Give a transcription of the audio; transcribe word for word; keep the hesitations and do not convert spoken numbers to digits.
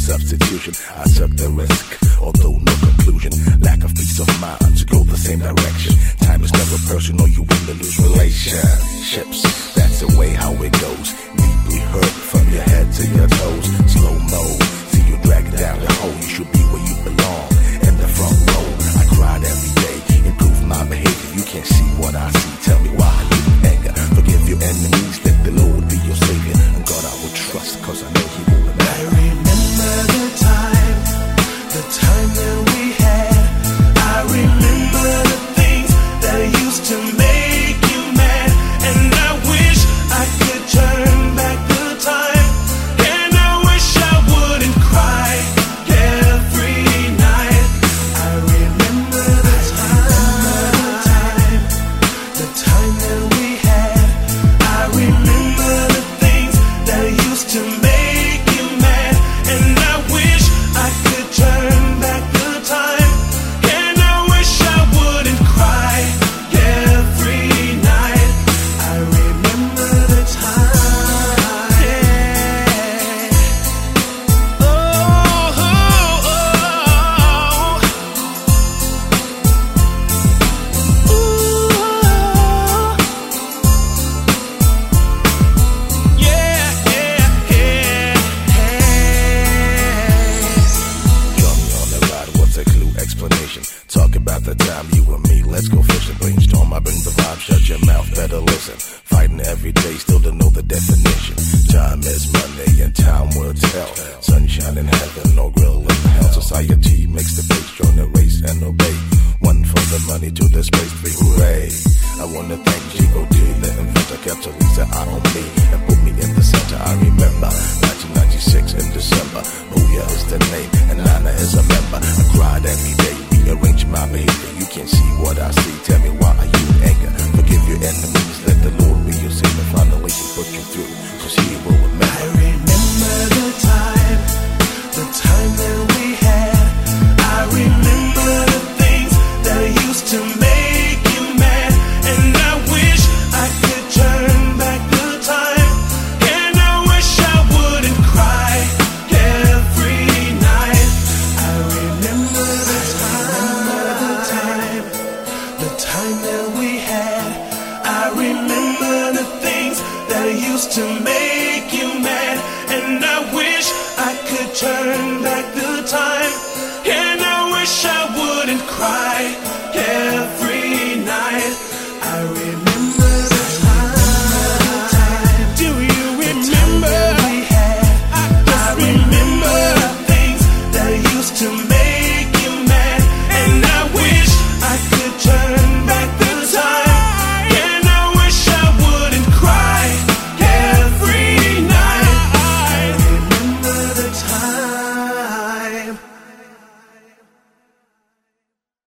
substitution. I took the risk, although no conclusion. Lack of peace of mind to go the same direction. Time is never personal, you win to lose relationships. That's the way how it goes. Deeply hurt from your head to your toes. Slow mo, see you dragging down the hole. You should be where you belong, in the front row. I cried every day, improve my behavior. You can't see what I see, tell me why I need anger. Forgive your enemies, let the Lord be your savior. And God I will trust, cause I know he will remember. I remember the time, the time that we had. I remember the things that used to make you mad. And I wish I could turn back the time. And I wish I wouldn't cry every night. I remember the time, the time that we had. I remember the things that used to make you mad. And I wish I could turn back the time. And I wish I wouldn't cry every night. I remember the time. Yeah. Oh, oh, oh. Ooh. Yeah, yeah, yeah. Join me on the ride, what's a clue explanation? Talk about the time you and me, let's go fishing. Brainstorm, I bring the vibe, shut your mouth, better listen. Fighting every day, still don't know the definition. Time is money and time will tell. Sunshine in heaven, no grill in hell. Society makes the base, join the race and obey. One for the money, to the space, three hooray. I wanna thank Chico D, the inventor, kept Lisa out on me and put me in the center. I remember nineteen ninety-six in December. Booyah is the name and Nana is a member. I cried every day, rearrange my behavior. You can't see what I see, tell me why are you in anger? Forgive your enemies, let the Lord be your savior. Finally he put you through, cause he will remember. I remember the time, the time that we had. I remember the things that used to make you mad. And I wish I could turn back the time. And I wish I wouldn't cry every night. I remember the time, the time that we had. I remember the things that used to make you mad. And I wish I could turn